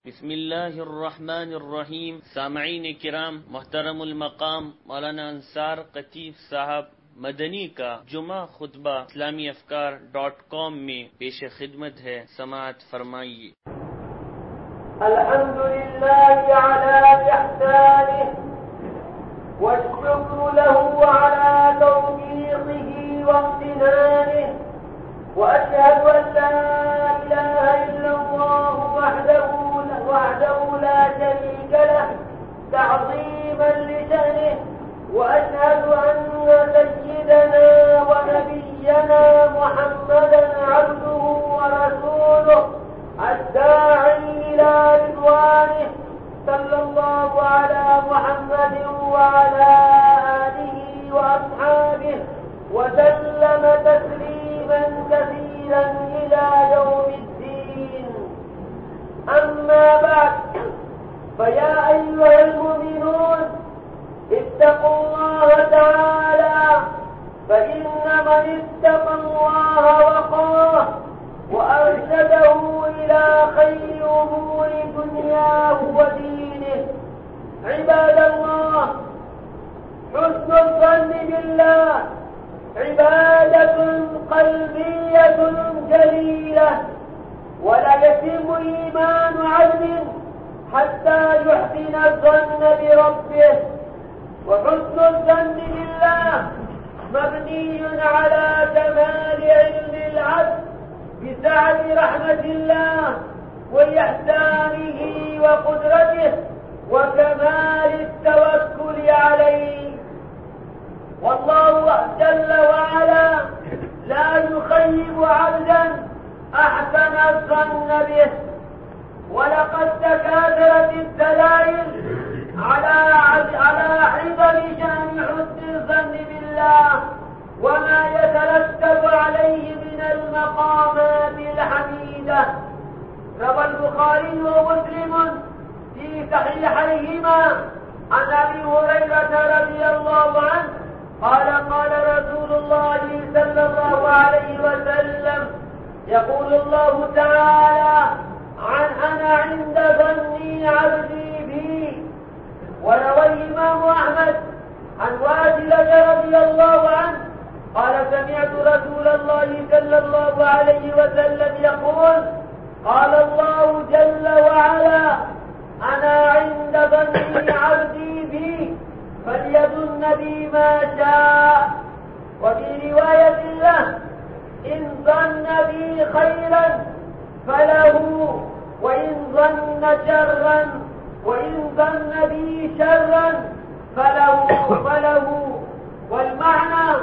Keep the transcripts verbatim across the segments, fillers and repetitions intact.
بسم الله الرحمن الرحیم. سامعین کرام، محترم المقام مولانا انصار قطیف صاحب مدنی کا جمعہ خطبہ اسلامی افکار ڈاٹ کام میں پیش خدمت ہے، سماعت فرمائیے۔ الحمد لله على إحسانه والشكر له على توفيقه وامتنانه، وأشهد أن لا إله إلا الله وحده وحده لا شريك له تعظيما لشأنه، وأشهد أن سيدنا ونبينا محمدا عبده ورسوله الداعي إلى رضوانه، صلى الله على محمد وعلى آله وأصحابه وسلم تسليما كثيرا إلى يوم الدين. أما بعد، فيا أيها المؤمنون اتقوا الله تعالى، فإن من اتقى الله وقاه وأرشده إلى خير أمور دنياه ودينه. عباد الله، حسن الظن بالله عبادة قلبية جليلة، ولا يتم إيمان عبد حتى يحسن الظن بربه. وحسن الظن بالله مبني على كمال علم العبد بسعة رحمة الله وإحسانه وقدرته وكمال التوكل عليه. والله جل وعلا لا يخيب عبدا أحسن الظن به. ولقد تكاثرت الدلائل على على عظم شأن حسن الظن بالله وما يترتب عليه من المقامات الحميدة. روى البخاري ومسلم في صحيحيهما عن أبي هريرة رضي الله عنه قال قال رسول الله صلى الله عليه وسلم: يقول الله تعالى: عن أنا عند ظني عبدي بي. وروى الإمام أحمد عن واثلة رضي الله عنه قال: سمعت رسول الله صلى الله عليه وسلم يقول: قال الله جل وعلا: أنا عند ظني عبدي بي فليظن بي ما شاء. وفي رواية له: إن ظن بي خيرا فله، وإن ظن شرا وإن ظن بي شرا فله فله والمعنى: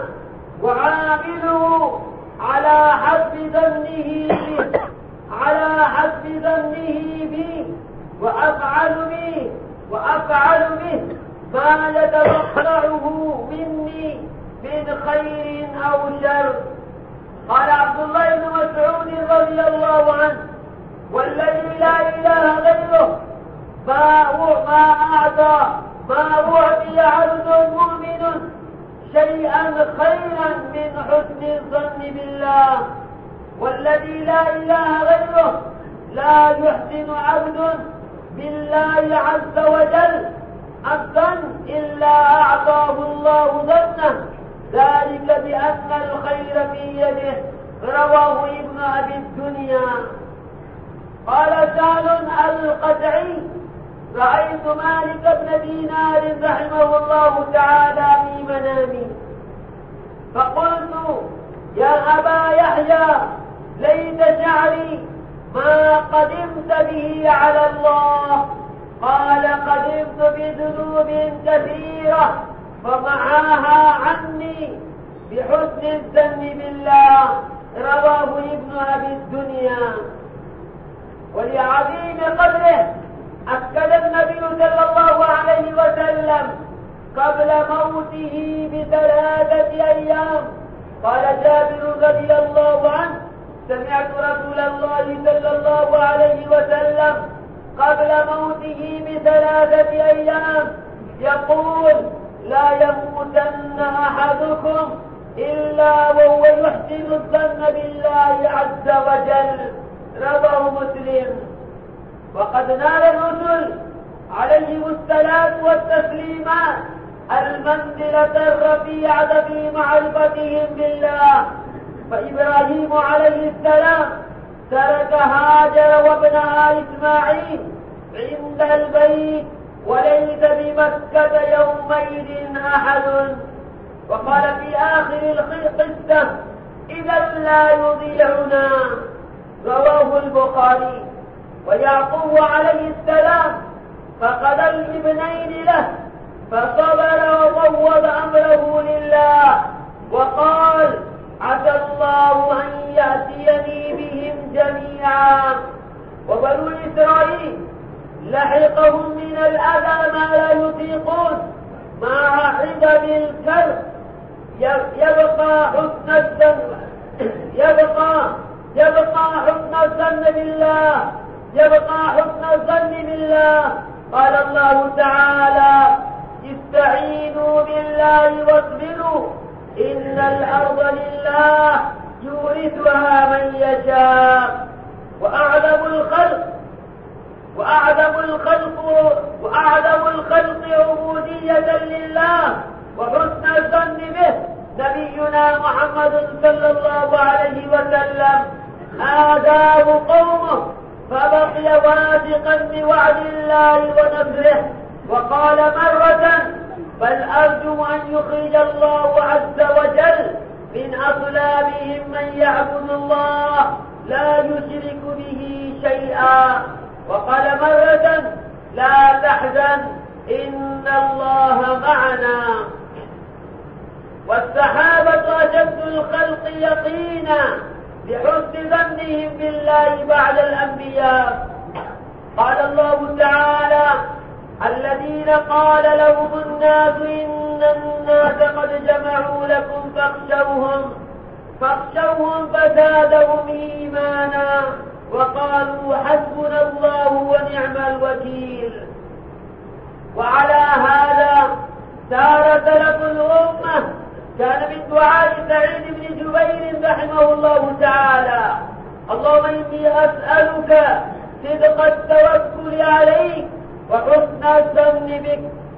وعامله على حسب ظنه به على حسب ظنه بي وأفعل به وأفعل به ما يتوقعه مني من خير أو شر. قال عبد الله بن مسعود رضي الله عنه: والذي لا إله غيره ما ما أعطى ما أعطي عبد مؤمن شيئا خيرا من حسن الظن بالله. والذي لا إله غيره لا يحسن عبد بالله عز وجل الظن إلا أعطاه الله ظنه، ذلك بأن الخير في يده. رواه ابن أبي الدنيا. قال سهل القطعي: رأيت مالك بن دينار رحمه الله تعالى في منامي، فقلت: يا أبا يحيى، ليت شعري ما قدمت به على الله. قال: قدمت بذنوب كثيرة فمعاها عني بحسن الظن بالله. رواه ابن أبي الدنيا. ولعظيم قدره أكد النبي صلى الله عليه وسلم قبل موته بثلاثة أيام. قال جابر رضي الله عنه: سمعت رسول الله صلى الله عليه وسلم قبل موته بثلاثة أيام يقول: لا يموتن أحدكم إلا وهو يحسن الظن بالله عز وجل. رواه مسلم. وقد نال الرسل عليهم الصلاة والتسليمات المنزلة الرفيعة في معرفتهم بالله. فإبراهيم عليه السلام ترك هاجر وابنها إسماعيل عند البيت وليس بمكة يومئذ أحد. وقال في آخر القصة: إذا لا يضيعنا. رواه البخاري. ويعقوب عليه السلام فقد الابنين له فصبر وفوض أمره لله وقال: عسى الله أن يأتيني بهم جميعا. وبنو إسرائيل لحقهم من الأذى ما لا يطيقون مع عدم الكرب. يبقى حسن الظن يبقى يبقى حسن الظن بالله يبقى حسن الظن بالله. قال الله تعالى: استعينوا بالله واصبروا إن الأرض لله يورثها من يشاء. وأعظم الخلق وأعظم الخلق وأعظم الخلق عبودية لله وحسن الظن به نبينا محمد صلى الله عليه وسلم. آذاه قومه فبقي واثقا بوعد الله ونصره، وقال مرة: بل أرجو أن يخرج الله عز وجل من أصلابهم من يعبد الله لا يشرك به شيئا. وقال مرة: لا تحزن إن الله معنا. والصحابة أشد الخلق يقينا بحسن ظنهم بالله بعد الأنبياء. قال الله تعالى: الذين قال لهم الناس إن الناس قد جمعوا لكم فاخشوهم فاخشوهم فزادهم إيمانا وقالوا حسبنا الله ونعم الوكيل. وعلى هذا سار سلف الأمة. كان من دعاء سعيد بن جبير رحمه الله تعالى: اللهم إني أسألك صدق التوكل عليك وحسن الظن بك.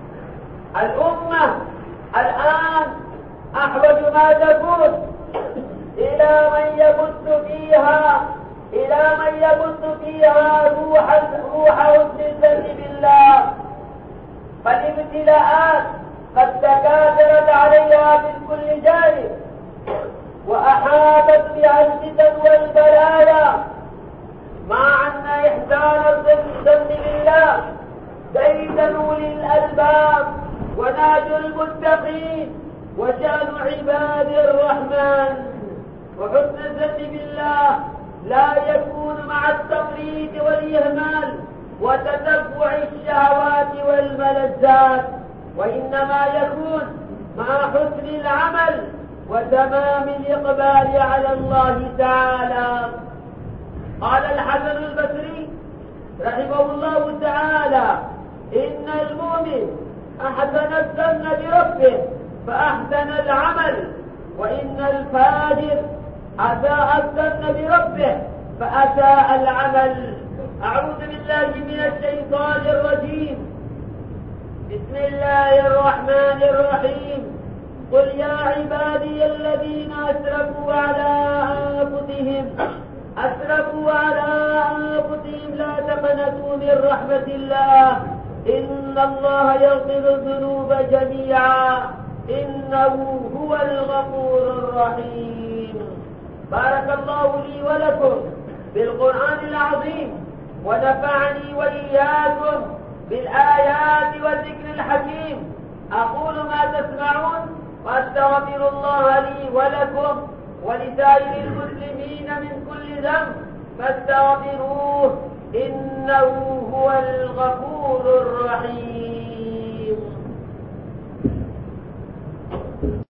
الأمة الآن أحوج ما تكون إلى من يبث فيها إلى من يبث فيها روح روح حسن الظن بالله. فالابتلاءات قد تكاثرت عليها من كل جانب وأحاطت بها الفتن والبلايا، مع أن إحسان الظن بالله بين أولي الألباب وناج المتقين وشأن عباد الرحمن. وحسن الظن بالله لا يكون مع التفريط والإهمال وتتبع الشهوات والملذات، وإنما يكون مع حسن العمل وتمام الإقبال على الله تعالى. قال الحسن البصري رحمه الله تعالى: إن المؤمن أحسن الظن بربه فأحسن العمل، وإن الفاجر أساء الظن بربه فأساء العمل. أعوذ بالله من الشيطان الرجيم. بسم الله الرحمن الرحيم. قل يا عبادي الذين أسرفوا على أنفسهم أسرفوا على أنفسهم لا تقنطوا من رحمة الله إن الله يغفر الذنوب جميعا إنه هو الغفور الرحيم. بارك الله لي ولكم بالقرآن العظيم ونفعني وإياكم بالآيات والذكر الحكيم. أقول ما تسمعون وأستغفر الله لي ولكم ولسائر المسلمين من كل ذنب فاستغفروه إنه هو الغفور الرحيم.